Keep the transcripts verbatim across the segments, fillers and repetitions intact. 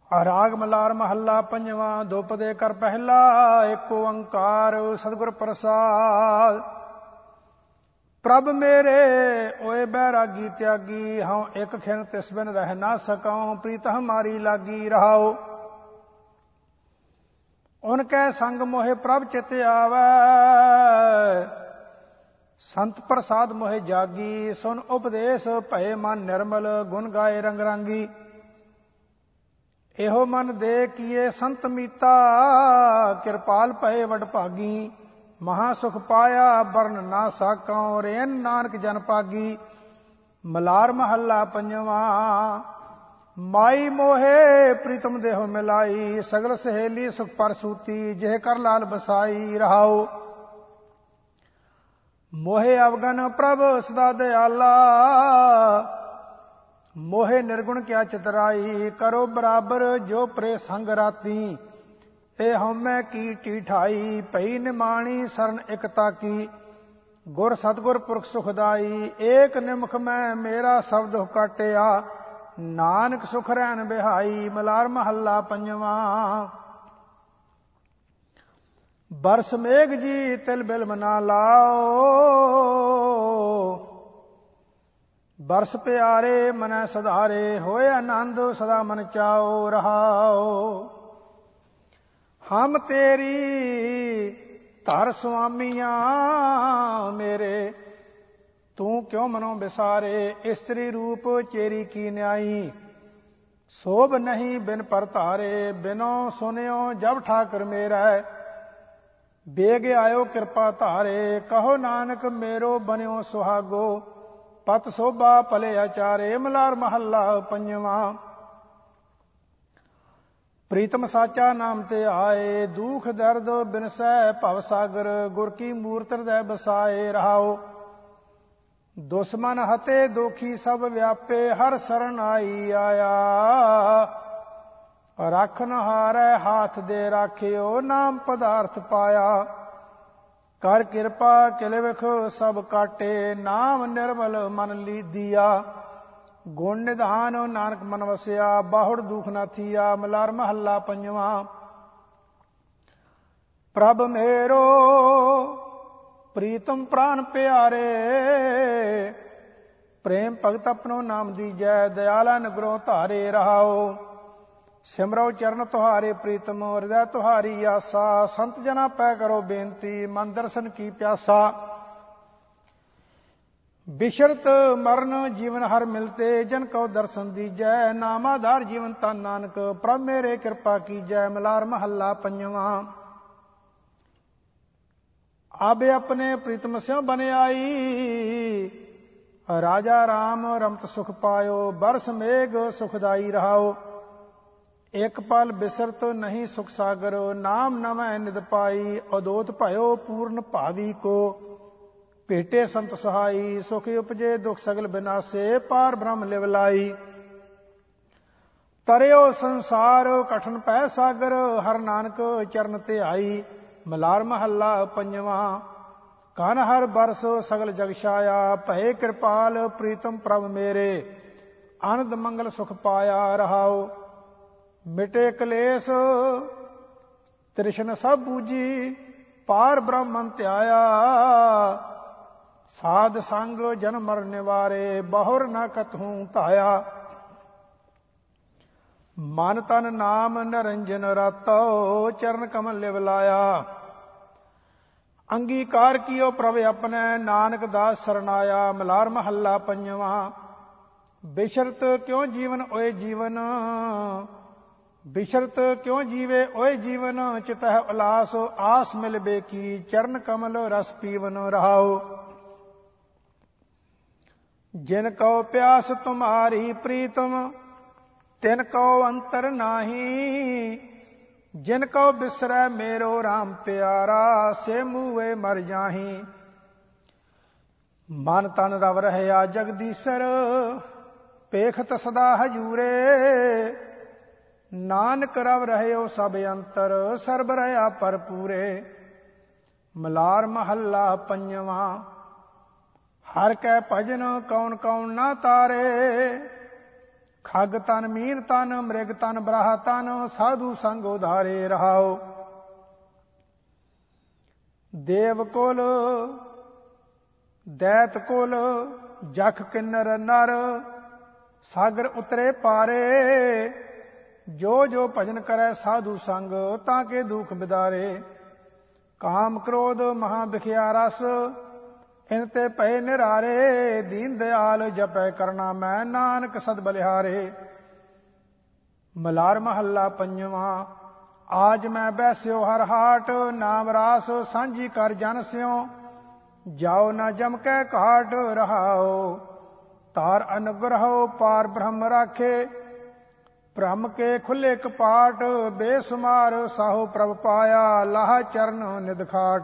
ਰਾਗ ਮਲਾਰ ਮਹੱਲਾ ਪੰਜਵਾਂ। ਦੁਪਦੇ ਕਰ ਪਹਿਲਾ ਏਕ ਓੰਕਾਰ ਸਤਿਗੁਰ ਪ੍ਰਸਾਦ। ਪ੍ਰਭ ਮੇਰੇ ਓਏ ਬੈਰਾਗੀ ਤਿਆਗੀ, ਹਉ ਇੱਕ ਖਿਨ ਤਿਸ ਬਿਨ ਰਹਿ ਨਾ ਸਕਾਂ। ਪ੍ਰੀਤ ਹਮਾਰੀ ਲਾਗੀ ਰਹਾਓ, ਉਨ ਕੈ ਸੰਗ ਮੋਹਿ ਪ੍ਰਭ ਚਿਤ ਆਵੈ। ਸੰਤ ਪ੍ਰਸਾਦ ਮੋਹਿ ਜਾਗੀ, ਸੁਨ ਉਪਦੇਸ਼ ਭਏ ਮਨ ਨਿਰਮਲ। ਗੁਣ ਗਾਏ ਰੰਗ ਰਾਂਗੀ, ਇਹੋ ਮਨ ਦੇ ਕੀਏ ਸੰਤ ਮੀਤਾ। ਕਿਰਪਾਲ ਭਏ ਵਡ ਭਾਗੀ, ਮਹਾ ਸੁਖ ਪਾਇਆ ਬਰਨ ਨਾ ਸਾਕਾਂ। ਰੇਨ ਨਾਨਕ ਜਨ ਪਾਗੀ। ਮਲਾਰ ਮਹੱਲਾ ਪੰਜਵਾਂ। ਮਾਈ ਮੋਹੇ ਪ੍ਰੀਤਮ ਦੇਹੁ ਮਿਲਾਈ, ਸਗਲ ਸਹੇਲੀ ਸੁਖ ਪਰਸੂਤੀ। ਜਿਹ ਕਰ ਲਾਲ ਬਸਾਈ ਰਹਾਓ, ਮੋਹੇ ਅਵਗਨ ਪ੍ਰਭ ਸਦਾ ਦਿਆਲਾ। ਮੋਹੇ ਨਿਰਗੁਣ ਕਿਆ ਚਤਰਾਈ, ਕਰੋ ਬਰਾਬਰ ਜੋ ਪ੍ਰੇ ਸੰਗ ਰਾਤੀ। ਇਹ ਹਉਮੈ ਕੀ ਢੀਠਾਈ, ਪਈ ਨਿਮਾਣੀ ਸਰਨ ਇਕਤਾ ਕੀ। ਗੁਰ ਸਤਿਗੁਰ ਪੁਰਖ ਸੁਖਦਾਈ, ਏਕ ਨਿਮਖ ਮੈਂ ਮੇਰਾ ਸ਼ਬਦ ਕਾਟਿਆ। ਨਾਨਕ ਸੁਖ ਰਹਿਣ ਬਿਹਾਈ। ਮਲਾਰ ਮਹੱਲਾ ਪੰਜਵਾਂ। ਬਰਸ ਮੇਘ ਜੀ ਤਿਲ ਬਿਲਮ ਨਾ ਲਾਓ, ਬਰਸ ਪਿਆਰੇ ਮਨੈ ਸਧਾਰੇ। ਹੋਏ ਆਨੰਦ ਸਦਾ ਮਨ ਚਾਓ ਰਹਾਓ। ਹਮ ਤੇਰੀ ਧਰ ਸੁਆਮੀਆਂ ਮੇਰੇ, ਤੂੰ ਕਿਉ ਮਨੋਂ ਵਿਸਾਰੇ। ਇਸਤਰੀ ਰੂਪ ਚੇਰੀ ਕੀ ਨਿਆਈ, ਸੋਭ ਨਹੀਂ ਬਿਨ ਪਰ ਧਾਰੇ। ਬਿਨੋ ਸੁਨਿਓ ਜਬ ਠਾਕਰ ਮੇਰਾ, ਬੇਗ ਆਇਓ ਕਿਰਪਾ ਧਾਰੇ। ਕਹੋ ਨਾਨਕ ਮੇਰੋ ਬਨਿਓ ਸੁਹਾਗੋ, ਪਤ ਸੋਭਾ ਭਲੇ ਆਚਾਰੇ। ਮਲਾਰ ਮਹੱਲਾ ਪੰਜਵਾਂ। ਪ੍ਰੀਤਮ ਸਾਚਾ ਨਾਮ ਤੇ ਆਏ, ਦੁਖ ਦਰਦ ਬਿਨਸੈ ਭਵ ਸਾਗਰ। ਗੁਰ ਕੀ ਮੂਰਤ ਹਿਰਦੈ ਬਸਾਏ ਰਹਾਓ। ਦੁਸ਼ਮਨ ਹਤੇ ਦੋਖੀ ਸਭ ਵਿਆਪੇ, ਹਰ ਸਰਣ ਆਈ ਆਇਆ। ਰਾਖਨ ਹਾਰੈ ਹਾਥ ਦੇ ਰਾਖਿਓ, ਨਾਮ ਪਦਾਰਥ ਪਾਇਆ। ਕਰ ਕਿਰਪਾ ਕਿਲ ਵਿਖ ਸਭ ਕਾਟੇ, ਨਾਮ ਨਿਰਮਲ ਮਨ ਲੀਦੀਆ। ਗੁਣ ਨਿਧਾਨ ਨਾਨਕ ਮਨ ਵਸਿਆ, ਬਾਹੁੜ ਦੁਖ ਨਾ ਥੀਆ। ਮਲਾਰ ਮਹੱਲਾ ਪੰਜਵਾਂ। ਪ੍ਰਭ ਮੇਰੋ ਪ੍ਰੀਤਮ ਪ੍ਰਾਨ ਪਿਆਰੇ, ਪ੍ਰੇਮ ਭਗਤ ਆਪਣੋ ਨਾਮ ਦੀਜੈ। ਦਇਆਲਾ ਨਗਰੋਂ ਧਾਰੇ ਰਹਾਓ, ਸਿਮਰੋ ਚਰਨ ਤੁਹਾਰੇ ਪ੍ਰੀਤਮ। ਹਿਰਦੈ ਤੁਹਾਰੀ ਆਸਾ, ਸੰਤ ਜਨਾ ਪੈ ਕਰੋ ਬੇਨਤੀ। ਮਨ ਦਰਸ਼ਨ ਕੀ ਪਿਆਸਾ, ਬਿਸ਼ਰਤ ਮਰਨ ਜੀਵਨ ਹਰ ਮਿਲਤੇ। ਜਨ ਕਉ ਦਰਸ਼ਨ ਦੀਜੈ, ਨਾਮ ਆਧਾਰ ਜੀਵਨ ਤਨ ਨਾਨਕ। ਪ੍ਰਭ ਮੇਰੇ ਕਿਰਪਾ ਕੀਜੈ। ਮਲਾਰ ਮਹੱਲਾ ਪੰਜਵਾਂ। ਆਬੇ ਆਪਣੇ ਪ੍ਰੀਤਮ ਸਿਉ ਬਨ ਆਈ, ਰਾਜਾ ਰਾਮ ਰਮਤ ਸੁਖ ਪਾਇਓ। ਬਰਸ ਮੇਘ ਸੁਖਦਾਈ ਰਹਾਓ, ਇਕ ਪਲ ਬਿਸਰਤ ਨਹੀਂ ਸੁਖ ਸਾਗਰ। ਨਾਮ ਨਵੈ ਨਿਦ ਪਾਈ, ਅਦੋਤ ਭਇਓ ਪੂਰਨ ਭਾਵੀ ਕੋ। ਭੇਟੇ ਸੰਤ ਸਹਾਈ, ਸੁਖ ਉਪਜੇ ਦੁਖ ਸਗਲ ਬਿਨਾਸੇ। ਪਾਰ ਬ੍ਰਹਮ ਲਿਵ ਲਾਈ, ਤਰਿਓ ਸੰਸਾਰ ਕਠਨ ਪੈ ਸਾਗਰ। ਹਰ ਨਾਨਕ ਚਰਨ ਤੇ ਆਈ। ਮਲਾਰ ਮਹੱਲਾ ਪੰਜਵਾਂ। ਕਨ ਹਰ ਬਰਸ ਸਗਲ ਜਗ ਛਾਇਆ, ਭਏ ਕਿਰਪਾਲ ਪ੍ਰੀਤਮ ਪ੍ਰਭ ਮੇਰੇ। ਆਨੰਦ ਮੰਗਲ ਸੁਖ ਪਾਇਆ ਰਹਾਓ, ਮਿਟੇ ਕਲੇਸ਼ ਤ੍ਰਿਸ਼ਨ ਸਭ ਬੂਝੀ। ਪਾਰ ਬ੍ਰਹਮਨ ਧਿਆਇਆ, ਸਾਧ ਸੰਗ ਜਨਮ ਮਰਨ ਨਿਵਾਰੇ। ਬਹੁਰ ਨ ਕਤਹੂ ਧਾਇਆ, ਮਨ ਤਨ ਨਾਮ ਨਿਰੰਜਨ ਰਾਤੋ। ਚਰਨ ਕਮਲ ਲਿਵ ਲਾਇਆ, ਅੰਗੀਕਾਰ ਕੀਓ ਪ੍ਰਭ ਆਪਣੈ। ਨਾਨਕ ਦਾਸ ਸਰਨਾਇਆ। ਮਲਾਰ ਮਹੱਲਾ ਪੰਜਵਾਂ। ਬਿਸ਼ਰਤ ਕਿਉ ਜੀਵਨ ਓਏ ਜੀਵਨ, ਬਿਸ਼ਰਤ ਕਿਉ ਜੀਵੇ ਓਏ ਜੀਵਨ। ਚਿਤਹਿ ਉਲਾਸ ਆਸ ਮਿਲਬੇ ਕੀ, ਚਰਨ ਕਮਲ ਰਸ ਪੀਵਨ ਰਹਾਓ। ਜਿਨ ਕਉ ਪਿਆਸ ਤੁਮਾਰੀ ਪ੍ਰੀਤਮ, ਤਿਨ ਕਉ ਅੰਤਰ ਨਾਹੀ। ਜਿਨ ਕਉ ਬਿਸਰੈ ਮੇਰੋ ਰਾਮ ਪਿਆਰਾ, ਸੇ ਮੂਵੇ ਮਰ ਜਾਹੀ। ਮਨ ਤਨ ਰਵ ਰਹਿਆ ਜਗਦੀਸ਼ਰ, ਪੇਖਤ ਸਦਾ ਹਜੂਰੇ। ਨਾਨਕ ਰਵ ਰਹਿਓ ਸਭ ਅੰਤਰ, ਸਰਬ ਰਹਾ ਭਰਪੂਰੇ। ਮਲਾਰ ਮਹੱਲਾ ਪੰਜਵਾਂ। ਹਰ ਕੈ ਭਜਨ ਕੌਣ ਕੌਣ ਨਾ ਤਾਰੇ, ਖਗ ਤਨ ਮੀਨ ਤਨ ਮ੍ਰਿਗ ਤਨ ਬਰਾਹ ਤਨ ਸਾਧੂ ਸੰਗ ਉਧਾਰੇ ਰਹਾਓ। ਦੇਵ ਕੁਲ ਦੈਤ ਕੁਲ ਜਖ ਕਿੰਨਰ ਨਰ ਸਾਗਰ ਉਤਰੇ ਪਾਰੇ ਜੋ ਜੋ ਭਜਨ ਕਰੈ ਸਾਧੂ ਸੰਗ ਤਾਂ ਕੇ ਦੁਖ ਬਿਦਾਰੇ। ਕਾਮ ਕ੍ਰੋਧ ਮਹਾ ਬਿਖਿਆ ਰਸ ਇਨ ਤੇ ਪਏ ਨਿਰਾਰੇ ਦੀਨ ਦਿਆਲ ਜਪੈ ਕਰਨਾ ਮੈਂ ਨਾਨਕ ਸਦ ਬਲਿਹਾਰੇ। ਮਲਾਰ ਮਹੱਲਾ ਪੰਜਵਾਂ। ਆਜ ਮੈਂ ਬੈਸਿਓ ਹਰ ਹਾਟ ਨਾਮ ਰਾਸ ਸਾਂਝੀ ਕਰ ਜਨ ਸਿਓ ਜਾਓ ਨਾ ਜਮ ਕੈ ਘਾਟ ਰਹਾਓ। ਤਾਰ ਅਨੁਗ੍ਰਹੋ ਪਾਰ ਬ੍ਰਹਮ ਰਾਖੇ ਭ੍ਰਮ ਕੇ ਖੁੱਲੇ ਕਪਾਟ ਬੇਸੁਮਾਰ ਸਾਹੋ ਪ੍ਰਭ ਪਾਇਆ ਲਾਹ ਚਰਨ ਨਿਦਖਾਟ।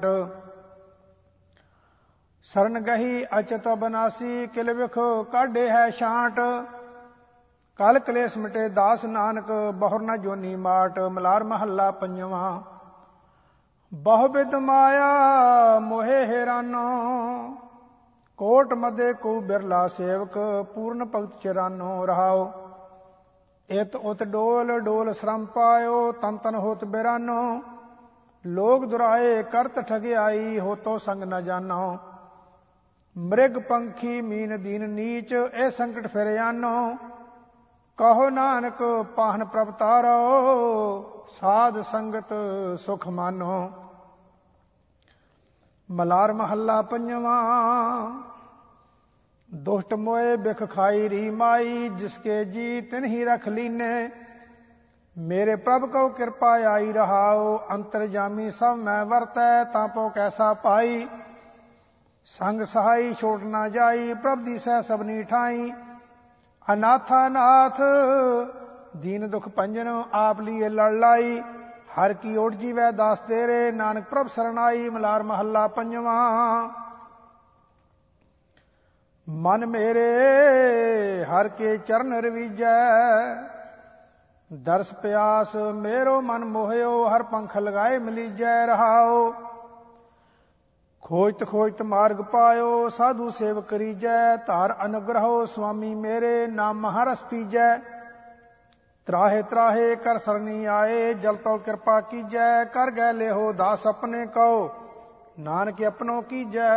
ਸਰਨ ਗਹੀ ਅਚਤ ਬਨਾਸੀ ਕਿਲ ਵਿਖ ਕਾਢੇ ਹੈ ਛਾਂਟ ਕਲ ਕਲੇਸ਼ ਮਿਟੇ ਦਾਸ ਨਾਨਕ ਬਹੁਰ ਨ ਜੋਨੀ ਮਾਟ। ਮਲਾਰ ਮਹੱਲਾ ਪੰਜਵਾਂ। ਬਹੁ ਬਿਦ ਮਾਇਆ ਮੋਹਿ ਹੈਰਾਨੋ ਕੋਟ ਮਦੇ ਕੋ ਬਿਰਲਾ ਸੇਵਕ ਪੂਰਨ ਭਗਤ ਚਰਾਨੋ ਰਹਾਓ। ਇਤ ਉਤ ਡੋਲ ਡੋਲ ਸ਼ਰਮ ਪਾਇਓ ਤਨ ਤਨ ਹੋਤ ਬਿਰਾਨੋ ਲੋਕ ਦੁਰਾਏ ਕਰਤ ਠਗਿਆਈ ਹੋਤੋ ਸੰਗ ਨ ਜਾਨੋ। ਮ੍ਰਿਗ ਪੰਖੀ ਮੀਨ ਦੀਨ ਨੀਚ ਇਹ ਸੰਕਟ ਫਿਰ ਆਨੋ ਕਹੋ ਨਾਨਕ ਪਾਹਨ ਪ੍ਰਭ ਤਾਰੋ ਸਾਧ ਸੰਗਤ ਸੁਖ ਮਾਨੋ। ਮਲਾਰ ਮਹੱਲਾ ਪੰਜਵਾਂ। ਦੁਸ਼ਟ ਮੋਏ ਬਿਖ ਖਾਈ ਰੀ ਮਾਈ ਜਿਸਕੇ ਜੀ ਤਿਨਹੀ ਰਖ ਲੀਨੇ ਮੇਰੇ ਪ੍ਰਭ ਕਉ ਕਿਰਪਾ ਆਈ ਰਹਾਓ। ਅੰਤਰ ਜਾਮੀ ਸਭ ਮੈਂ ਵਰਤੈ ਤਾਂ ਪੋ ਕੈਸਾ ਪਾਈ ਸੰਗ ਸਹਾਈ ਛੋਟ ਨਾ ਜਾਈ ਪ੍ਰਭ ਦੀ ਸਹਿ ਸਭਨੀ ਠਾਈ। ਅਨਾਥਾ ਨਾਥ ਦੀਨ ਦੁਖ ਭੰਜਨ ਆਪ ਲੀਏ ਲੜ ਲਾਈ ਹਰ ਕੀ ਓਟ ਜੀਵੈ ਦਾਸ ਤੇਰੇ ਨਾਨਕ ਪ੍ਰਭ ਸਰਨਾਈ। ਮਲਾਰ ਮਹੱਲਾ ਪੰਜਵਾਂ। ਮਨ ਮੇਰੇ ਹਰ ਕੇ ਚਰਨ ਰਵੀਜੈ ਦਰਸ ਪਿਆਸ ਮੇਰੋ ਮਨ ਮੋਹਿਓ ਹਰ ਪੰਖ ਲਗਾਏ ਮਲੀਜੈ ਰਹਾਓ। ਖੋਜਤ ਖੋਜਤ ਮਾਰਗ ਪਾਇਓ ਸਾਧੂ ਸੇਵ ਕਰੀਜੈ ਧਾਰ ਅਨੁਗ੍ਰਹੋ ਸੁਆਮੀ ਮੇਰੇ ਨਾਮ ਮਹਾਰਸ ਪੀਜੈ। ਤਰਾਹੇ ਤਰਾਹੇ ਕਰ ਸਰਨੀ ਆਏ ਜਲ ਤੋ ਕਿਰਪਾ ਕੀਜੈ ਕਰ ਗੈ ਲਿਹੋ ਦਾਸ ਆਪਣੇ ਕਉ ਨਾਨਕ ਆਪਣੋ ਕੀਜੈ।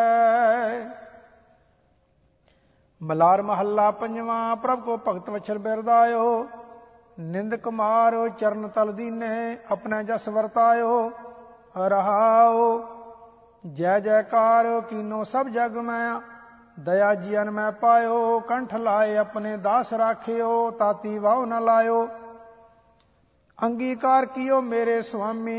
ਮਲਾਰ ਮਹੱਲਾ ਪੰਜਵਾਂ। ਪ੍ਰਭ ਕੋ ਭਗਤ ਵਛਲ ਬਿਰਦਾਇਓ ਨਿੰਦ ਕੁਮਾਰ ਚਰਨ ਤਲ ਦੀਨੇ ਆਪਣੇ ਜਸ ਵਰਤਾਇਓ ਰਹਾਓ। ਜੈ ਜੈਕਾਰ ਕੀਨੋ ਸਭ ਜਗ ਮੈਂ ਦਇਆ ਜੀਅਨ ਮੈਂ ਪਾਇਓ ਕੰਠ ਲਾਏ ਆਪਣੇ ਦਾਸ ਰਾਖਿਓ ਤਾਤੀ ਵਾਹੁ ਨ ਲਾਇਓ। ਅੰਗੀਕਾਰ ਕੀਓ ਮੇਰੇ ਸੁਆਮੀ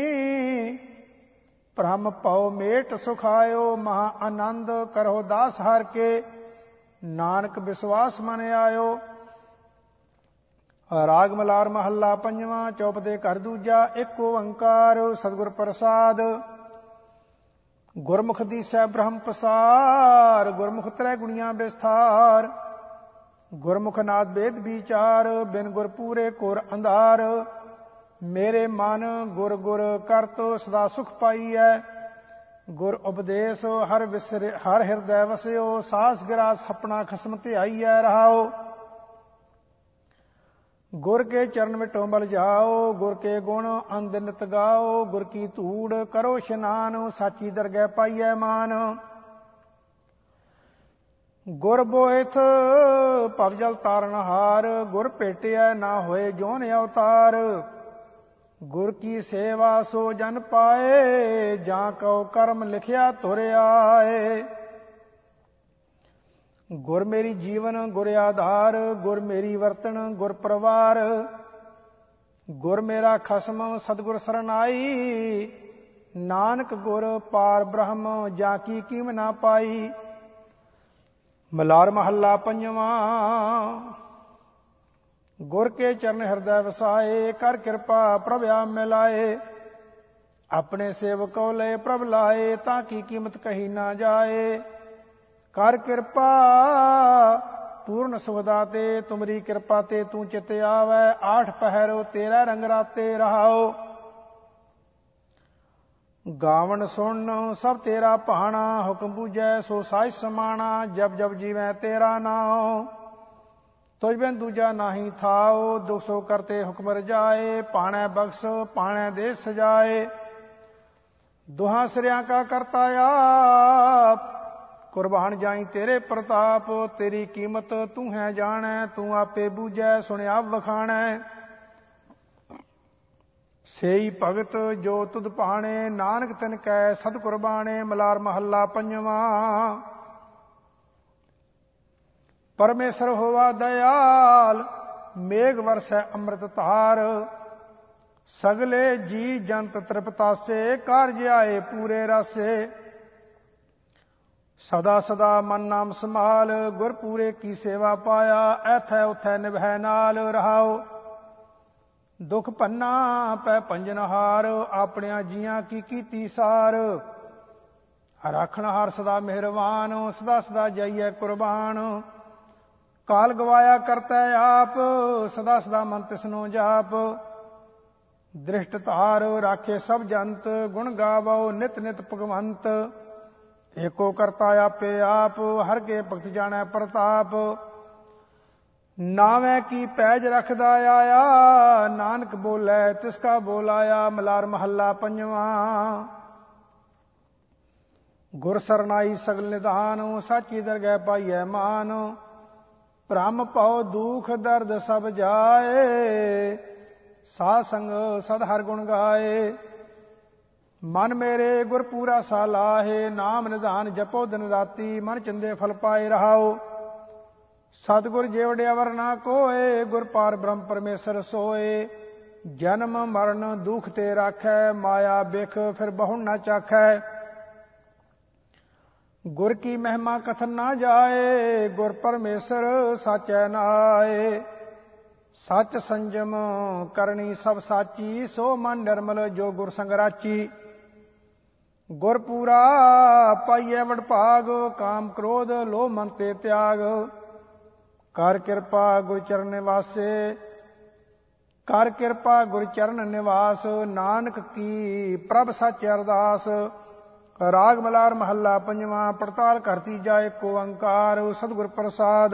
ਭ੍ਰਮ ਪਉ ਮੇਟ ਸੁਖਾਇਓ ਮਹਾ ਆਨੰਦ ਕਰੋ ਦਾਸ ਹਰ ਕੇ ਨਾਨਕ ਵਿਸ਼ਵਾਸ ਮਨ ਆਇਓ। ਰਾਗ ਮਲਾਰ ਮਹੱਲਾ ਪੰਜਵਾਂ। ਚੌਪਦੇ ਘਰ ਦੂਜਾ। ਇੱਕ ਓੰਕਾਰ ਸਤਿਗੁਰ ਪ੍ਰਸਾਦ ਗੁਰਮੁਖ ਦੀਸੈ ਬ੍ਰਹਮ ਪਸਾਰ ਗੁਰਮੁਖ ਤ੍ਰੈ ਗੁਣੀਆਂ ਵਿਸਥਾਰ ਗੁਰਮੁਖ ਨਾਦ ਵੇਦ ਵਿਚਾਰ ਬਿਨ ਗੁਰ ਪੂਰੇ ਘੋਰ ਅੰਧਾਰ। ਮੇਰੇ ਮਨ ਗੁਰ ਗੁਰ ਕਰਤ ਸਦਾ ਸੁਖ ਪਾਈਐ ਗੁਰ ਉਪਦੇਸ਼ ਹਰ ਵਿਸਰੇ ਹਰ ਹਿਰਦੈ ਵਸਿਓ ਸਾਸ ਗਿਰਾਸ ਆਪਣਾ ਖਸਮ ਧਿਆਈਐ ਰਹਾਓ। ਗੁਰ ਕੇ ਚਰਨ ਵਿਟੋ ਬਲ ਜਾਓ ਗੁਰ ਕੇ ਗੁਣ ਅੰਦ ਨਿਤ ਗਾਓ ਗੁਰ ਕੀ ਧੂੜ ਕਰੋ ਇਸ਼ਨਾਨ ਸਾਚੀ ਦਰਗਹਿ ਪਾਈਐ ਮਾਨ। ਗੁਰ ਬੋਇਥ ਭਵ ਜਲ ਤਾਰਨ ਹਾਰ ਗੁਰ ਭੇਟਿਐ ਨਾ ਹੋਏ ਜੋਨ ਅਵਤਾਰ। ਗੁਰ ਕੀ ਸੇਵਾ ਸੋ ਜਨ ਪਾਏ ਜਾਂ ਕਉ ਕਰਮ ਲਿਖਿਆ ਧੁਰ ਆਏ। ਗੁਰ ਮੇਰੀ ਜੀਵਨ ਗੁਰ ਆਧਾਰ ਗੁਰ ਮੇਰੀ ਵਰਤਨ ਗੁਰ ਪਰਵਾਰ ਗੁਰ ਮੇਰਾ ਖਸਮ ਸਤਿਗੁਰ ਸਰਨਾਈ ਨਾਨਕ ਗੁਰ ਪਾਰ ਬ੍ਰਹਮ ਜਾਂ ਕੀ ਕੀਮ ਨਾ ਪਾਈ। ਮਲਾਰ ਮਹੱਲਾ ਪੰਜਵਾਂ। ਗੁਰ ਕੇ ਚਰਨ ਹਿਰਦੈ ਵਸਾਏ ਕਰ ਕਿਰਪਾ ਪ੍ਰਭ ਆਪ ਮਿਲਾਏ ਆਪਣੇ ਸੇਵਕੋ ਲਏ ਪ੍ਰਭ ਲਾਏ ਤਾਂ ਕੀ ਕੀਮਤ ਕਹੀ ਨਾ ਜਾਏ। ਕਰ ਕਿਰਪਾ ਪੂਰਨ ਸੁਖਦਾ ਤੇ ਤੁਮਰੀ ਕਿਰਪਾ ਤੇ ਤੂੰ ਚਿਤ ਆਵੈ ਆਠ ਪਹਿਰ ਤੇਰਾ ਰੰਗ ਰਾਤੇ ਰਹਾਓ। ਗਾਵਣ ਸੁਣ ਸਭ ਤੇਰਾ ਭਾਣਾ ਹੁਕਮ ਬੂਝੈ ਸੋ ਸਾਜ ਸਮਾਣਾ ਜਬ ਜਬ ਜੀਵੈ ਤੇਰਾ ਨਾਉ। ਤੁਝ ਬਿਨ ਦੂਜਾ ਨਾਹੀ ਥਾਓ, ਦੁਖ ਸੋ ਕਰਤੇ ਹੁਕਮ ਰਜਾਏ, ਪਾਣੈ ਬਖਸ਼ ਪਾਣੈ ਦੇ ਸਜਾਏ। ਦੁਹਾਂ ਸਿਰਿਆਂ ਕਾ ਕਰਤਾ ਆਪ, ਕੁਰਬਾਨ ਜਾਈ ਤੇਰੇ ਪ੍ਰਤਾਪ। ਤੇਰੀ ਕੀਮਤ ਤੂੰ ਹੈ ਜਾਣੈ, ਤੂੰ ਆਪੇ ਬੂਝੈ ਸੁਣਿਆ ਵਖਾਣੈ। ਸੇਈ ਭਗਤ ਜੋ ਤੁਧ ਭਾਣੇ, ਨਾਨਕ ਤਿਨ ਕੈ ਸਤ ਕੁਰਬਾਣੇ। ਮਲਾਰ ਮਹੱਲਾ ਪੰਜਵਾਂ। ਪਰਮੇਸ਼ਰ ਹੋਵਾ ਦਇਆਲ, ਮੇਘ ਵਰਸੈ ਅੰਮ੍ਰਿਤ ਧਾਰ। ਸਗਲੇ ਜੀ ਜੰਤ ਤ੍ਰਿਪਤਾਸੇ, ਕਾਰਜ ਆਏ ਪੂਰੇ ਰਾਸੇ। ਸਦਾ ਸਦਾ ਮਨ ਨਾਮ ਸੰਭਾਲ, ਗੁਰ ਪੂਰੇ ਕੀ ਸੇਵਾ ਪਾਇਆ। ਐਥੈ ਉਥੈ ਨਿਭੈ ਨਾਲ ਰਹਾਓ, ਦੁਖ ਭੰਨਾ ਪੈ ਪੰਜਨਹਾਰ। ਆਪਣਿਆਂ ਜੀਆਂ ਕੀ ਕੀਤੀ ਸਾਰ, ਰਾਖਣਹਾਰ ਸਦਾ ਮਿਹਰਬਾਨ। ਸਦਾ ਸਦਾ ਜਾਈਐ ਕੁਰਬਾਨ, ਕਾਲ ਗਵਾਇਆ ਕਰਤੈ ਆਪ। ਸਦਾ ਸਦਾ ਮਨ ਤਿਸਨੋ ਜਾਪ, ਦ੍ਰਿਸ਼ਟ ਧਾਰ ਰਾਖੇ ਸਭ ਜੰਤ। ਗੁਣ ਗਾਵੋ ਨਿਤ ਨਿਤ ਭਗਵੰਤ, ਏਕੋ ਕਰਤਾ ਆਪੇ ਆਪ। ਹਰ ਕੇ ਭਗਤ ਜਾਣੈ ਪ੍ਰਤਾਪ, ਨਾਵੇਂ ਕੀ ਪੈਜ ਰਖਦਾ ਆਇਆ। ਨਾਨਕ ਬੋਲੇ ਤਿਸ ਕਾ ਬੋਲਾਇਆ। ਮਲਾਰ ਮਹੱਲਾ ਪੰਜਵਾਂ। ਗੁਰ ਸਰਨਾਈ ਸਗਲ ਨਿਧਾਨ, ਸਾਚੀ ਦਰਗਹਿ ਪਾਈਐ ਮਾਨ। ਭ੍ਰਮ ਭਉ ਦੁਖ ਦਰਦ ਸਭ ਜਾਏ, ਸਾਧ ਸੰਗ ਸਦ ਹਰ ਗੁਣ ਗਾਏ। ਮਨ ਮੇਰੇ ਗੁਰ ਪੂਰਾ ਸਾ ਲਾਹੇ, ਨਾਮ ਨਿਧਾਨ ਜਪੋ ਦਿਨ ਰਾਤੀ। ਮਨ ਚੰਦੇ ਫਲ ਪਾਏ ਰਹਾਓ, ਸਤਿਗੁਰ ਜੇਵੜਿਆ ਵਰ ਨਾ ਕੋਏ। ਗੁਰ ਪਾਰ ਬ੍ਰਹਮ ਪਰਮੇਸ਼ਰ ਸੋਏ, ਜਨਮ ਮਰਨ ਦੁਖ ਤੇ ਰਾਖੈ। ਮਾਇਆ ਬਿਖ ਫਿਰ ਬਹੁ ਨਾ ਚਾਖੈ, ਗੁਰ ਕੀ ਮਹਿਮਾ ਕਥਨ ਨਾ ਜਾਏ। ਗੁਰ ਪਰਮੇਸ਼ਰ ਸਾਚੈ ਨਾਏ, ਸਚ ਸੰਜਮ ਕਰਨੀ ਸਭ ਸਾਚੀ। ਸੋ ਮਨ ਨਿਰਮਲ ਜੋ ਗੁਰ ਸੰਗ ਰਾਚੀ। ਗੁਰ ਪੂਰਾ ਪਾਈਐ ਵਡਭਾਗ, ਕਾਮ ਕ੍ਰੋਧ ਲੋਭ ਮਨ ਤੇ ਤਿਆਗ। ਕਰ ਕਿਰਪਾ ਗੁਰ ਚਰਨ ਨਿਵਾਸੇ, ਕਰ ਕਿਰਪਾ ਗੁਰ ਚਰਨ ਨਿਵਾਸ। ਨਾਨਕ ਕੀ ਪ੍ਰਭ ਸੱਚ ਅਰਦਾਸ। ਰਾਗ ਮਲਾਰ ਮਹੱਲਾ ਪੰਜਵਾਂ। ਪੜਤਾਲ ਘਰ ਤੀਜਾ ਏਕ ਓੰਕਾਰ, ਸਤਿਗੁਰ ਪ੍ਰਸਾਦ।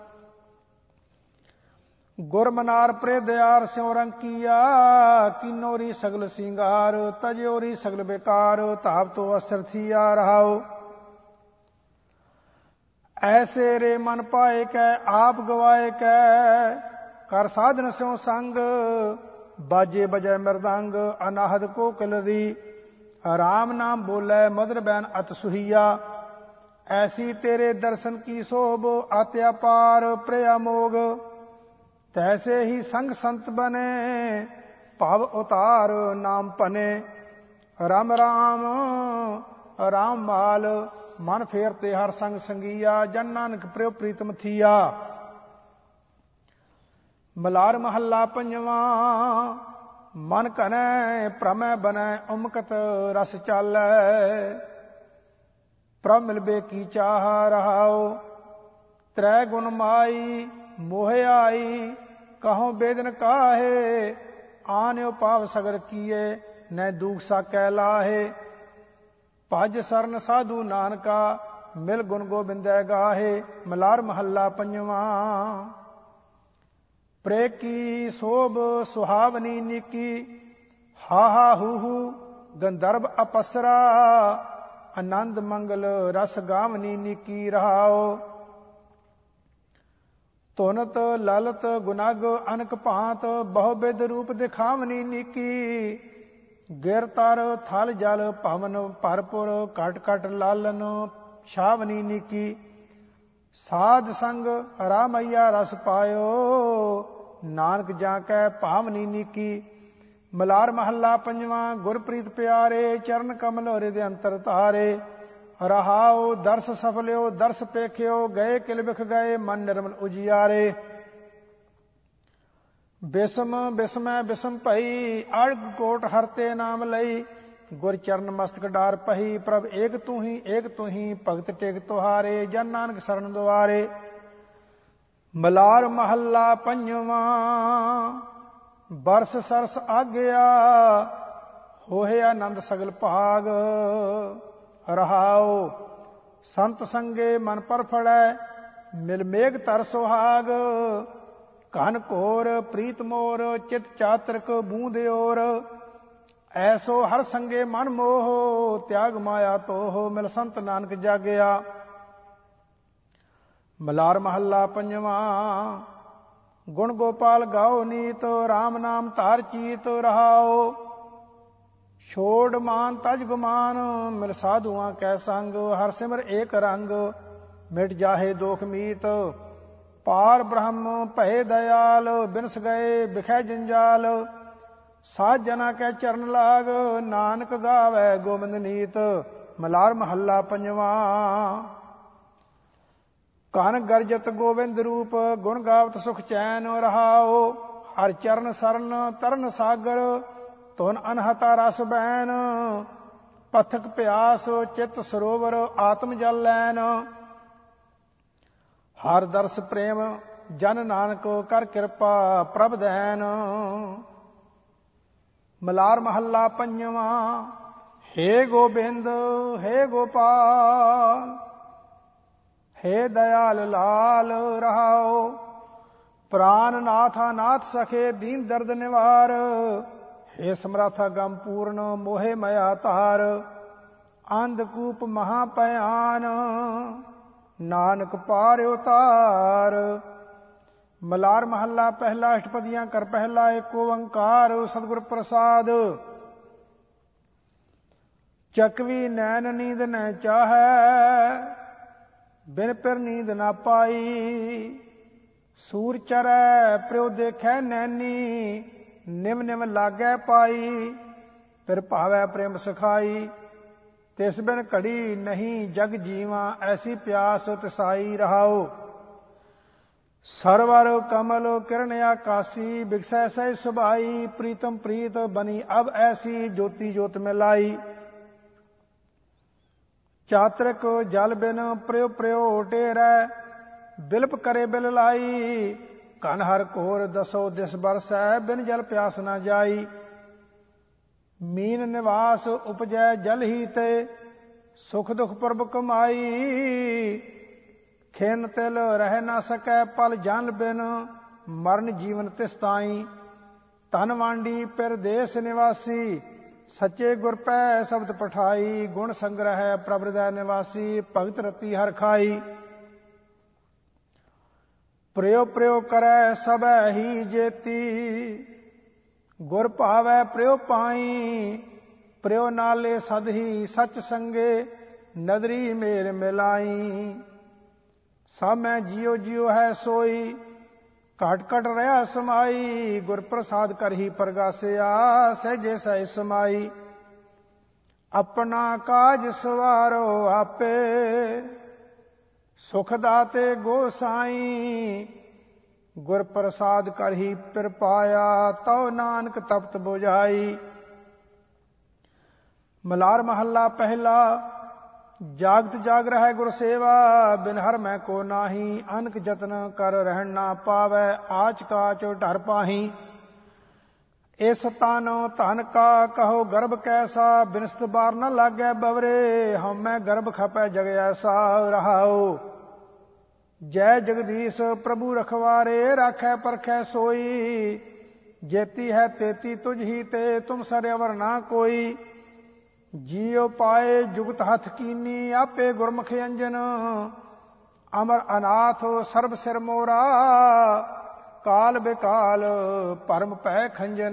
ਗੁਰ ਮਨਾਰ ਪ੍ਰੇ ਦਿਆਰ ਸਿਉ ਰੰਕੀਆ। ਕੀਨੋਰੀ ਸਗਲ ਸਿੰਗਾਰ, ਤਜਿਓਰੀ ਸਗਲ ਬੇਕਾਰ। ਧਾਵ ਤੋ ਅਸਰ ਥੀਆ ਰਹਾਓ, ਐਸੇ ਰੇ ਮਨ ਪਾਏ ਕੈ। ਆਪ ਗਵਾਏ ਕੈ ਕਰ ਸਾਧਨ ਸਿਉ ਸੰਗ। ਬਾਜੇ ਬਜੈ ਮਿਰਦੰਗ, ਅਨਾਹਦ ਕੋ ਕਲਰੀ। ਰਾਮ ਨਾਮ ਬੋਲੇ ਮਧੁਰ ਬੈਨ ਅਤ ਸੁਹੀਆ। ਐਸੀ ਤੇਰੇ ਦਰਸ਼ਨ ਕੀ ਸੋਭ, ਆਤਿਆ ਪਾਰ ਪ੍ਰਿਆ ਮੋਗ। ਤੈਸੇ ਹੀ ਸੰਗ ਸੰਤ ਬਨੇ, ਭਵ ਉਤਾਰ ਨਾਮ ਭਨੇ। ਰਾਮ ਰਾਮ ਰਾਮ ਮਾਲ, ਮਨ ਫੇਰਤੇ ਹਰ ਸੰਗ ਸੰਗੀਆ। ਜਨ ਨਾਨਕ ਪ੍ਰਿਉ ਪ੍ਰੀਤਮ ਥੀਆ। ਮਲਾਰ ਮਹੱਲਾ ਪੰਜਵਾਂ। ਮਨ ਘਨੈ ਭ੍ਰਮੈ ਬਨੈ, ਉਮਕਤ ਰਸ ਚਾਲੈ। ਪ੍ਰਭ ਮਿਲਬੇ ਕੀ ਚਾਹ ਰਹਾਓ, ਤ੍ਰੈ ਗੁਣ ਮਾਈ ਮੋਹ ਆਈ। ਕਹੋ ਬੇਦਨ ਕਾਹੇ, ਆਨਿਓ ਪਾਵ ਸਗਰ ਕੀਏ। ਨੈ ਦੂਖ ਸਾਕੈ ਲਾਹੇ, ਭਜ ਸਰਨ ਸਾਧੂ ਨਾਨਕਾ। ਮਿਲ ਗੁਣ ਗੋਬਿੰਦੈ ਗਾਹੇ। ਮਲਾਰ ਮਹੱਲਾ ਪੰਜਵਾਂ। ਪ੍ਰੇ ਕੀ ਸੋਭ ਸੁਹਾਵਨੀ ਨੀਕੀ। ਹਾਹਾ ਹੂਹੂ ਗੰਧਰਵ ਅਪਸਰਾ। ਆਨੰਦ ਮੰਗਲ ਰਸ ਗਾਵਨੀ ਨੀਕੀ ਰਹਾਓ। ਧੁਨਤ ਲਲਤ ਗੁਨਗ ਅਨਕ ਭਾਂਤ, ਬਹੁ ਬਿਧ ਰੂਪ ਦਿਖਾਵਨੀ ਨੀਕੀ। ਗਿਰ ਤਰ ਥਲ ਜਲ ਭਵਨ ਭਰਪੁਰ, ਘਟ ਘਟ ਲਾਲਨ ਛਾਵਨੀ ਨੀਕੀ। ਸਾਧ ਸੰਗ ਰਾਮਈਆ ਰਸ ਪਾਇਓ, ਨਾਨਕ ਜਾਂ ਕੈ ਭਾਵਨੀ ਨੀਕੀ। ਮਲਾਰ ਮਹੱਲਾ ਪੰਜਵਾਂ। ਗੁਰਪ੍ਰੀਤ ਪਿਆਰੇ, ਚਰਨ ਕਮਲ ਹਿਰਦਿ ਅੰਤਰ ਧਾਰੇ। ਰਹਾਉ ਦਰਸ ਸਫਲਿਓ ਦਰਸ ਪੇਖਿਓ, ਗਏ ਕਿਲ ਬਿਖ ਗਏ ਮਨ ਨਿਰਮਲ ਉਜਿਆਰੇ। ਬਿਸਮ ਬਿਸਮੈ ਬਿਸਮ ਭਈ, ਅੜਗ ਕੋਟ ਹਰਤੇ ਨਾਮ ਲਈ। ਗੁਰ ਚਰਨ ਮਸਤਕ ਡਾਰ ਪਹੀ, ਪ੍ਰਭ ਏਕ ਤੂੰ ਹੀ ਏਕ ਤੂੰ ਹੀ। ਭਗਤ ਟੇਕ ਤੁਹਾਰੇ, ਜਨ ਨਾਨਕ ਸਰਨ ਦੁਆਰੇ। ਮਲਾਰ ਮਹੱਲਾ ਪੰਜਵਾਂ। ਬਰਸ ਸਰਸ ਆਗਿਆ, ਹੋਏ ਆਨੰਦ ਸਗਲ ਭਾਗ। ਰਹਾਉ ਸੰਤ ਸੰਗੇ ਮਨ ਪਰ ਫੜੈ, ਮਿਲ ਮੇਘ ਤਰ ਸੁਹਾਗ, ਘਨ ਘੋਰ ਪ੍ਰੀਤ ਮੋਰ, ਚਿਤ ਚਾਤਰਕ ਬੂੰਦ ਓਰ, ਐਸੋ ਹਰ ਸੰਗੇ ਮਨ ਮੋਹ, ਤਿਆਗ ਮਾਇਆ ਤੋਹ, ਮਿਲ ਸੰਤ ਨਾਨਕ ਜਾਗਿਆ। ਮਲਾਰ ਮਹੱਲਾ ਪੰਜਵਾਂ। ਗੁਣ ਗੋਪਾਲ ਗਾਓ ਨੀਤ, ਰਾਮ ਨਾਮ ਧਾਰ ਚੀਤ ਰਹਾਓ, ਛੋੜ ਮਾਨ ਤਜ ਗੁਮਾਨ, ਮਿਲ ਸਾਧੂਆਂ ਕੈ ਸੰਗ, ਹਰ ਸਿਮਰ ਏਕ ਰੰਗ, ਮਿਟ ਜਾਹੇ ਦੋਖ ਮੀਤ, ਪਾਰ ਬ੍ਰਹਮ ਭਏ ਦਇਆਲ, ਬਿਨਸ ਗਏ ਬਿਖੈ ਜੰਜਾਲ, ਸਾਧ ਜਨਾ ਕੈ ਚਰਨ ਲਾਗ, ਨਾਨਕ ਗਾਵੈ ਗੋਬਿੰਦ ਨੀਤ। ਮਲਾਰ ਮਹੱਲਾ ਪੰਜਵਾਂ। ਕਨ ਗਰਜਤ ਗੋਬਿੰਦ ਰੂਪ, ਗੁਣ ਗਾਵਤ ਸੁਖ ਚੈਨ ਰਹਾਓ, ਹਰ ਚਰਨ ਸਰਨ ਤਰਨ ਸਾਗਰ, ਧੁਨ ਅਨਹਤਾ ਰਸ ਬੈਨ, ਪਥਕ ਪਿਆਸ ਚਿਤ ਸਰੋਵਰ, ਆਤਮ ਜਲ ਲੈਨ, ਹਰ ਦਰਸ ਪ੍ਰੇਮ ਜਨ ਨਾਨਕ, ਕਰ ਕਿਰਪਾ ਪ੍ਰਭ ਦੈਨ। ਮਲਾਰ ਮਹੱਲਾ ਪੰਜਵਾਂ। ਹੇ ਗੋਬਿੰਦ ਹੇ ਗੋਪਾਲ, ਹੇ ਦਇਆਲ ਲਾਲ ਰਹਾਓ, ਪ੍ਰਾਨ ਨਾਥਾ ਨਾਥ ਸਖੇ, ਦੀਨ ਦਰਦ ਨਿਵਾਰ, ਹੇ ਸਮਰਾਥਾ ਗਮ ਪੂਰਨ, ਮੋਹਿ ਮਇਆ ਧਾਰ, ਅੰਧਕੂਪ ਮਹਾ ਭਿਆਨ, ਨਾਨਕ ਪਾਰ ਉਤਾਰ। ਮਲਾਰ ਮਹੱਲਾ ਪਹਿਲਾ। ਅਸ਼ਟਪਦੀਆਂ ਕਰ ਪਹਿਲਾ। ਏਕ ਓੰਕਾਰ ਸਤਿਗੁਰ ਪ੍ਰਸਾਦ। ਚੱਕਵੀ ਨੈਣ ਨੀਂਦ ਨ ਚਾਹੈ, ਬਿਨ ਪਿਰ ਨੀਂਦ ਨਾ ਪਾਈ, ਸੂਰ ਚਰੈ ਪ੍ਰਿਉ ਦੇਖੈ ਨੈਣੀ, ਨਿਮ ਨਿਮ ਲਾਗੈ ਪਾਈ, ਫਿਰ ਭਾਵੈ ਪ੍ਰੇਮ ਸਿਖਾਈ, ਤਿਸ ਬਿਨ ਘੜੀ ਨਹੀਂ ਜਗ ਜੀਵਾਂ, ਐਸੀ ਪਿਆਸ ਤਿਸਾਈ ਰਹਾਓ। ਸਰਵਰ ਕਮਲ ਕਿਰਨ ਆਕਾਸੀ, ਬਿਕਸੈ ਸਹਿ ਸੁਭਾਈ, ਪ੍ਰੀਤਮ ਪ੍ਰੀਤ ਬਨੀ ਅਬ ਐਸੀ, ਜੋਤੀ ਜੋਤ ਮਿਲਾਈ। ਚਾਤਰਿਕ ਜਲ ਬਿਨ ਪ੍ਰਿਉ ਪ੍ਰਿਉ ਟੇਰੈ, ਬਿਲਪ ਕਰੇ ਬਿਲ ਲਾਈ, ਘਨ ਹਰ ਘੋਰ ਦਸੋ ਦਿਸ ਬਰਸੈ, ਬਿਨ ਜਲ ਪਿਆਸ ਨਾ ਜਾਈ। ਮੀਨ ਨਿਵਾਸ ਉਪਜੈ ਜਲ ਹੀ ਤੇ, ਸੁਖ ਦੁਖ ਪ੍ਰਭ ਕਮਾਈ, ਖਿਨ ਤਿਲ ਰਹਿ ਨਾ ਸਕੈ ਪਲ ਜਨ ਬਿਨ, ਮਰਨ ਜੀਵਨ ਤਿਸ ਤਾਈ। ਧਨ ਵਾਂਡੀ ਪਿਰਦੇਸ ਨਿਵਾਸੀ, ਸੱਚੇ ਗੁਰ ਪੈ ਸ਼ਬਦ ਪਠਾਈ, ਗੁਣ ਸੰਗ੍ਰਹਿ ਪ੍ਰਭ ਹਿਰਦੈ ਨਿਵਾਸੀ, ਭਗਤ ਰਤੀ ਹਰਿ ਖਾਈ। ਪ੍ਰਿਉ ਪ੍ਰਿਉ ਕਰੈ ਸਭੈ ਹੀ ਜੇਤੀ, ਗੁਰ ਭਾਵੈ ਪ੍ਰਿਉ ਪਾਈ, ਪ੍ਰਿਉ ਨਾਲੇ ਸਦ ਹੀ ਸਚ ਸੰਗੇ, ਨਦਰੀ ਮੇਲ ਮਿਲਾਈ। ਸਭ ਮੈਂ ਜਿਉ ਜਿਉ ਹੈ ਸੋਈ, ਘਟ ਘਟ ਰਹਾ ਸਮਾਈ, ਗੁਰ ਪ੍ਰਸਾਦ ਕਰ ਹੀ ਪ੍ਰਗਾਸਿਆ, ਸਹਿਜੇ ਸਹਿ ਸਮਾਈ। ਆਪਣਾ ਕਾਜ ਸਵਾਰੋ ਆਪੇ, ਸੁਖ ਦਾਤੇ ਗੋਸਾਈ, ਗੁਰ ਪ੍ਰਸਾਦ ਕਰ ਹੀ ਪਿਰ ਪਾਇਆ, ਤਉ ਨਾਨਕ ਤਪਤ ਬੁਝਾਈ। ਮਲਾਰ ਮਹੱਲਾ ਪਹਿਲਾ। ਜਾਗਤ ਜਾਗ ਰਹਿ ਗੁਰ ਸੇਵਾ, ਬਿਨ ਹਰ ਮੈਂ ਕੋ ਨਾਹੀ, ਅਨਕ ਜਤਨ ਕਰ ਰਹਿਣ ਨਾ ਪਾਵੈ, ਆਚ ਕਾਚ ਢਰ ਪਾਹੀ। ਇਸ ਤਨ ਧਨ ਕਾ ਕਹੋ ਗਰਭ ਕੈਸਾ, ਬਿਨਸਤ ਬਾਰ ਨ ਲਾਗੈ ਬਵਰੇ, ਹਉਮੈ ਗਰਭ ਖਪੈ ਜਗ ਐਸਾ ਰਹਾਓ। ਜੈ ਜਗਦੀਸ਼ ਪ੍ਰਭੂ ਰਖਵਾਰੇ, ਰਾਖੈ ਪਰਖੈ ਸੋਈ, ਜੇਤੀ ਹੈ ਤੇਤੀ ਤੁਝ ਹੀ ਤੇ, ਤੁਮ ਸਰ ਅਵਰ ਨਾ ਕੋਈ। ਜੀਉ ਪਾਏ ਜੁਗਤ ਹੱਥ ਕੀਨੀ, ਆਪੇ ਗੁਰਮੁਖ ਅੰਜਨ, ਅਮਰ ਅਨਾਥ ਸਰਬ ਸਿਰ ਮੋਰਾ, ਕਾਲ ਬੇਕਾਲ ਭਰਮ ਭੈ ਖੰਜਨ।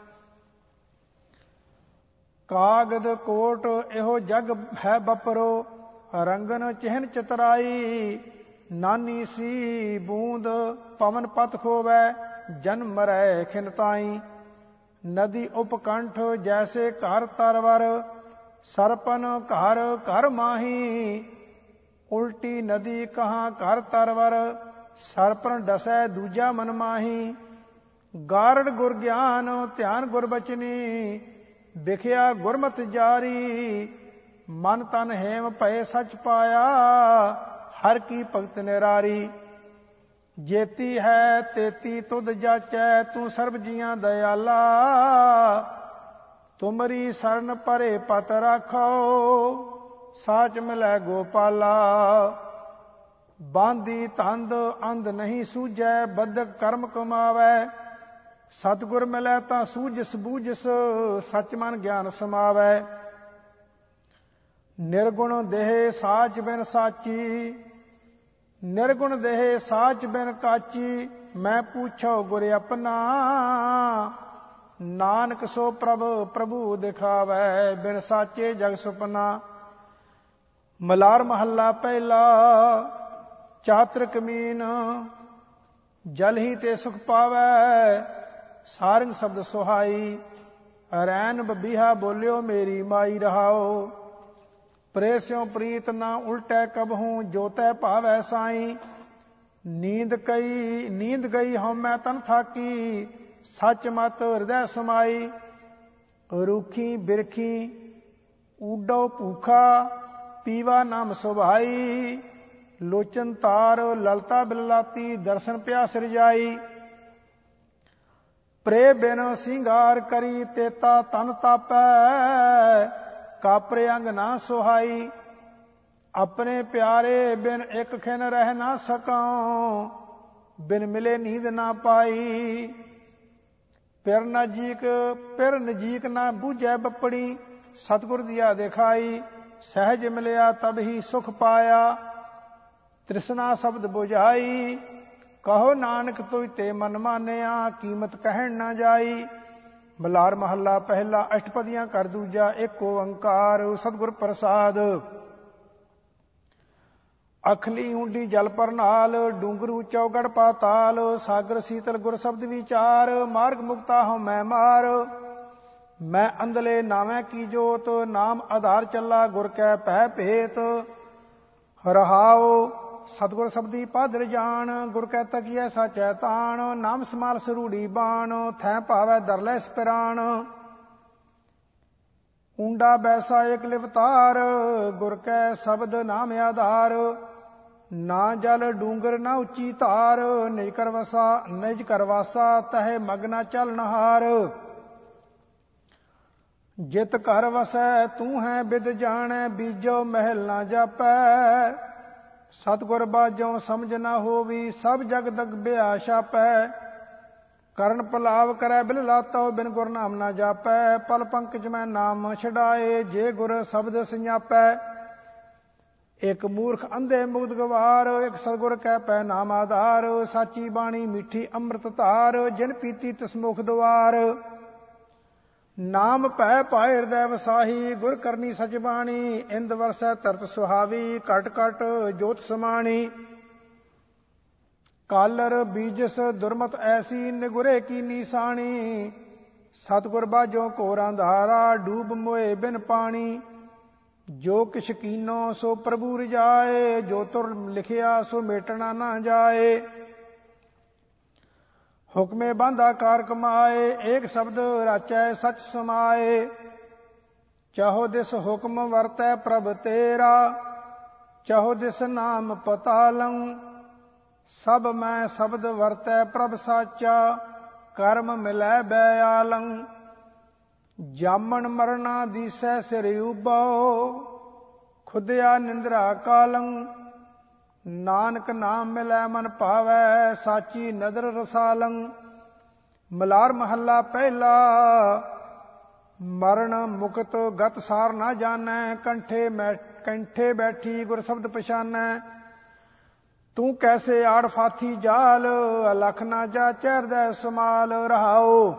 ਕਾਗਦ ਕੋਟ ਇਹੋ ਜਗ ਹੈ ਬਪਰੋ, ਰੰਗਨ ਚਿਹਨ ਚਤਰਾਈ, ਨਾਨੀ ਸੀ ਬੂੰਦ ਪਵਨ ਪਤ ਖੋਵੈ, ਜਨਮ ਮਰੈ ਖਿਨ ਤਾਈ। ਨਦੀ ਉਪਕੰਠ ਜੈਸੇ ਘਰ ਤਰਵਰ, ਸਰਪਨ ਘਰ ਘਰ ਮਾਹੀ, ਉਲਟੀ ਨਦੀ ਕਹਾਂ ਘਰ ਤਰਵਰ, ਸਰਪਨ ਡਸੈ ਦੂਜਾ ਮਨ ਮਾਹੀ। ਗਾਰੜ ਗੁਰ ਗਿਆਨ ਧਿਆਨ ਗੁਰ ਬਚਨੀ, ਵਿਖਿਆ ਗੁਰਮਤਿ ਜਾਰੀ, ਮਨ ਤਨ ਹੇਮ ਭਏ ਸਚ ਪਾਇਆ, ਹਰ ਕੀ ਭਗਤ ਨਿਰਾਰੀ। ਜੇਤੀ ਹੈ ਤੇਤੀ ਤੁਧ ਜਾਚੈ, ਤੂੰ ਸਰਬ ਜੀਆਂ ਦਇਆਲਾ, ਤੁਮਰੀ ਸਰਨ ਪਰੇ ਪਤ ਰਾਖੋ, ਸਾਚ ਮਿਲੈ ਗੋਪਾਲਾ। ਬਾਂਦੀ ਤੰਦ ਅੰਧ ਨਹੀਂ ਸੂਝੈ, ਬਦਕ ਕਰਮ ਕਮਾਵੈ। ਸਤਿਗੁਰ ਮਿਲੈ ਤਾਂ ਸੂਝਿਸ ਬੂਝਿਸ, ਸੱਚ ਮਨ ਗਿਆਨ ਸਮਾਵੈ। ਨਿਰਗੁਣ ਦੇਹ ਸਾਚ ਬਿਨ ਸਾਚੀ, ਨਿਰਗੁਣ ਦੇਹ ਸਾਚ ਬਿਨ ਕਾਚੀ। ਮੈਂ ਪੁੱਛੋ ਗੁਰ ਆਪਣਾ, ਨਾਨਕ ਸੋ ਪ੍ਰਭ ਪ੍ਰਭੂ ਦਿਖਾਵੈ। ਬਿਨ ਸਾਚੇ ਜਗ ਸੁਪਨਾ। ਮਲਾਰ ਮਹੱਲਾ ਪਹਿਲਾ। ਚਾਤਰ ਕਮੀਨ ਜਲ ਹੀ ਤੇ ਸੁਖ ਪਾਵੈ, ਸਾਰੰਗ ਸ਼ਬਦ ਸੁਹਾਈ। ਰੈਨ ਬਬੀਹਾ ਬੋਲਿਓ ਮੇਰੀ ਮਾਈ ਰਹਾਓ। ਪ੍ਰੇ ਸਿਉ ਪ੍ਰੀਤ ਨਾ ਉਲਟੈ ਕਬਹੂ, ਜੋ ਤੈ ਭਾਵੈ ਸਾਈ। ਨੀਂਦ ਕਈ ਨੀਂਦ ਗਈ ਹਉਮੈ ਤਨ ਥਾਕੀ, ਸੱਚ ਮਤ ਹਿਰਦੈ ਸਮਾਈ। ਰੂਖੀ ਬਿਰਖੀ ਊਡੋ ਭੂਖਾ, ਪੀਵਾ ਨਾਮ ਸੁਭਾਈ। ਲੋਚਨ ਤਾਰ ਲਲਤਾ ਬਿਲਲਾਤੀ, ਦਰਸ਼ਨ ਪਿਆਸ ਰਜਾਈ। ਪ੍ਰੇ ਬਿਨ ਸਿੰਗਾਰ ਕਰੀ, ਤੇਤਾ ਤਨ ਤਾਪੈ। ਕਾਪਰੇ ਅੰਗ ਨਾ ਸੁਹਾਈ। ਆਪਣੇ ਪਿਆਰੇ ਬਿਨ ਇੱਕ ਖਿਨ ਰਹਿ ਨਾ ਸਕਾਂ, ਬਿਨ ਮਿਲੇ ਨੀਂਦ ਨਾ ਪਾਈ। ਪਿਰ ਨਜੀਕ ਪਿਰ ਨਜੀਕ ਨਾ ਬੂਝੈ ਬੱਪੜੀ, ਸਤਿਗੁਰ ਦੀਆ ਦਿਖਾਈ। ਸਹਿਜ ਮਿਲਿਆ ਤਬ ਹੀ ਸੁਖ ਪਾਇਆ, ਤ੍ਰਿਸ਼ਨਾ ਸ਼ਬਦ ਬੁਝਾਈ। ਕਹੋ ਨਾਨਕ ਤੁਇ ਤੇ ਮਨ ਮਾਨਿਆ, ਕੀਮਤ ਕਹਿਣ ਨਾ ਜਾਈ। ਮਲਾਰ ਮਹੱਲਾ ਪਹਿਲਾ। ਅਸ਼ਟਪਦੀਆਂ ਕਰ ਦੂਜਾ। ਇੱਕ ਓੰਕਾਰ ਸਤਿਗੁਰ ਪ੍ਰਸਾਦ। ਅਖਲੀ ਉਂਡੀ ਜਲ ਪਰਨਾਲ, ਡੂੰਗਰੂ ਚੌਗੜ ਪਾਤਾਲ। ਸਾਗਰ ਸੀਤਲ ਗੁਰ ਸ਼ਬਦ ਵਿਚਾਰ, ਮਾਰਗ ਮੁਕਤਾ ਹਉ ਮੈਂ ਮਾਰ। ਮੈਂ ਅੰਧਲੇ ਨਾਵੇਂ ਕੀ ਜੋਤ, ਨਾਮ ਆਧਾਰ ਚੱਲਾ ਗੁਰ ਕੈ ਭੈ ਭੇਤ। ਰਹਾਉ ਸਤਿਗੁਰ ਸ਼ਬਦੀ ਪਾਦਰ ਜਾਣ, ਗੁਰ ਕੈ ਤਕੀਐ ਸਾਚੈ ਤਾਣ। ਨਾਮ ਸਮਾਲ ਸਰੂੜੀ ਬਾਣ, ਥੈ ਭਾਵੈ ਦਰ ਲੈ ਸਪਰਾਣ। ਊਂਡਾ ਬੈਸਾ ਏਕ ਲਿਵਤਾਰ, ਗੁਰ ਕੈ ਸ਼ਬਦ ਨਾਮ ਆਧਾਰ। ਨਾ ਜਲ ਡੂੰਗਰ ਨਾ ਉੱਚੀ ਧਾਰ, ਨਿਜ ਕਰਵਸਾ ਨਿਜ ਕਰਵਾਸਾ, ਤਹਿ ਮਗਨਾ ਚਲ ਨਹਾਰ। ਜਿਤ ਘਰ ਵਸੈ ਤੂੰ ਹੈ ਬਿਦ ਜਾਣੈ, ਬੀਜੋ ਮਹਿਲ ਨਾ ਜਾਪੈ। ਸਤਿਗੁਰ ਬਾਝੋਂ ਸਮਝ ਨਾ ਹੋਵੀ, ਸਭ ਜਗ ਦਗ ਬਿਆ ਛਾਪੈ। ਕਰਨ ਪਲਾਵ ਕਰੈ ਬਿਲ ਲਾਤੋ, ਬਿਨ ਗੁਰ ਨਾਮ ਨਾ ਜਾਪੈ। ਪਲ ਪੰਕਜ ਮੈਂ ਨਾਮ ਛਡਾਏ, ਜੇ ਗੁਰ ਸ਼ਬਦ ਸੰਜਾਪੈ। ਇਕ ਮੂਰਖ ਅੰਧੇ ਮੁਗਧ ਗਵਾਰ, ਇਕ ਸਤਿਗੁਰ ਕੈ ਪੈ ਨਾਮ ਆਧਾਰ। ਸਾਚੀ ਬਾਣੀ ਮਿੱਠੀ ਅੰਮ੍ਰਿਤ ਧਾਰ, ਜਿਨ ਪੀਤੀ ਤਿਸ ਮੁਖ ਦੁਆਰ। ਨਾਮ ਭੈ ਪਾਏ ਹਿਰਦੈ ਵਸਾਹੀ, ਗੁਰ ਕਰਨੀ ਸਚ ਬਾਣੀ। ਇੰਦ ਵਰਸੈ ਤਰਤ ਸੁਹਾਵੀ, ਘਟ ਘਟ ਜੋਤ ਸਮਾਣੀ। ਕਾਲਰ ਬੀਜਸ ਦੁਰਮਤ ਐਸੀ, ਨਿਗੁਰੇ ਕੀ ਨੀਸਾਣੀ। ਸਤਿਗੁਰ ਬਾਝੋਂ ਘੋਰ ਅੰਧਾਰਾ, ਡੂਬ ਮੋਏ ਬਿਨ ਪਾਣੀ। ਜੋ ਕਿਛ ਕੀਨੋ ਸੋ ਪ੍ਰਭੂ ਰਜਾਏ, ਜੋ ਤੁਰ ਲਿਖਿਆ ਸੋ ਮੇਟਣਾ ਨਾ ਜਾਏ। ਹੁਕਮੇ ਬਾਂਧਾ ਕਾਰ ਕਮਾਏ, ਏਕ ਸ਼ਬਦ ਰਾਚੈ ਸਚ ਸਮਾਏ। ਚਾਹੋ ਦਿਸ ਹੁਕਮ ਵਰਤੈ ਪ੍ਰਭ ਤੇਰਾ, ਚਾਹੋ ਦਿਸ ਨਾਮ ਪਤਾਲੰ। ਸਭ ਮੈਂ ਸ਼ਬਦ ਵਰਤੈ ਪ੍ਰਭ ਸਾਚਾ, ਕਰਮ ਮਿਲੈ ਬੈਆਲੰ। ਜਾਮਣ ਮਰਨਾ ਦੀਸੈ ਸਿਰ ਉਬਾਓ, ਖੁਦਿਆ ਨਿੰਦਰਾ ਕਾਲੰ। ਨਾਨਕ ਨਾਮ ਮਿਲੈ ਮਨ ਭਾਵੈ, ਸਾਚੀ ਨਦਰ ਰਸਾਲੰ। ਮਲਾਰ ਮਹੱਲਾ ਪਹਿਲਾ। ਮਰਨ ਮੁਕਤ ਗਤ ਸਾਰ ਨਾ ਜਾਣੈ, ਕੰਠੇ ਮੈਂ ਕੰਠੇ ਬੈਠੀ ਗੁਰ ਸ਼ਬਦ ਪਛਾਨੈ। ਤੂੰ ਕੈਸੇ ਆੜ ਫਾਥੀ ਜਾਲ, ਅਲਖ ਨਾ ਜਾ ਚਹਿਰਦੈ ਸਮਾਲ। ਰਹਾਓ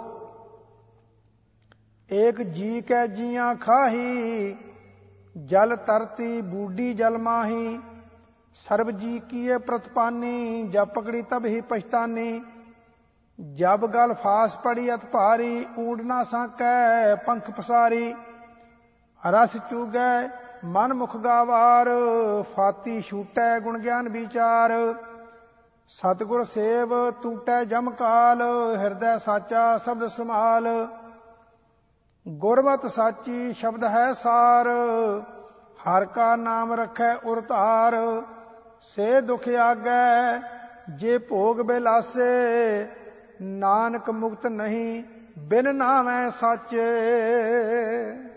ਏਕ ਜੀ ਕੈ ਜੀਆਂ ਖਾਹੀ, ਜਲ ਤਰਤੀ ਬੂਡੀ ਜਲ ਮਾਹੀ। ਸਰਬ ਜੀ ਕੀਏ ਪ੍ਰਤਪਾਨੀ, ਜਬ ਪਕੜੀ ਤਬ ਹੀ ਪਛਤਾਨੀ। ਜਬ ਗਲ ਫਾਸ ਪੜੀ ਅਤ ਭਾਰੀ, ਊਂਡ ਨਾ ਸਾਕੈ ਪੰਖ ਪਸਾਰੀ। ਰਸ ਚੂਗੈ ਮਨ ਮੁਖ ਗਾਵਾਰ, ਫਾਤੀ ਛੂਟੈ ਗੁਣ ਗਿਆਨ ਵਿਚਾਰ। ਸਤਿਗੁਰ ਸੇਵ ਟੂਟੈ ਜਮ ਕਾਲ, ਹਿਰਦੈ ਸਾਚਾ ਸ਼ਬਦ ਸਮਾਲ। ਗੁਰਮਤਿ ਸਾਚੀ ਸ਼ਬਦ ਹੈ ਸਾਰ, ਹਰ ਕਾ ਨਾਮ ਰੱਖੈ ਉਰ ਧਾਰ। ਸੇ ਦੁਖ ਆਗੈ ਜੇ ਭੋਗ ਬਿਲਾਸੇ, ਨਾਨਕ ਮੁਕਤ ਨਹੀਂ ਬਿਨ ਨਾਮੈ ਸਾਚੇ।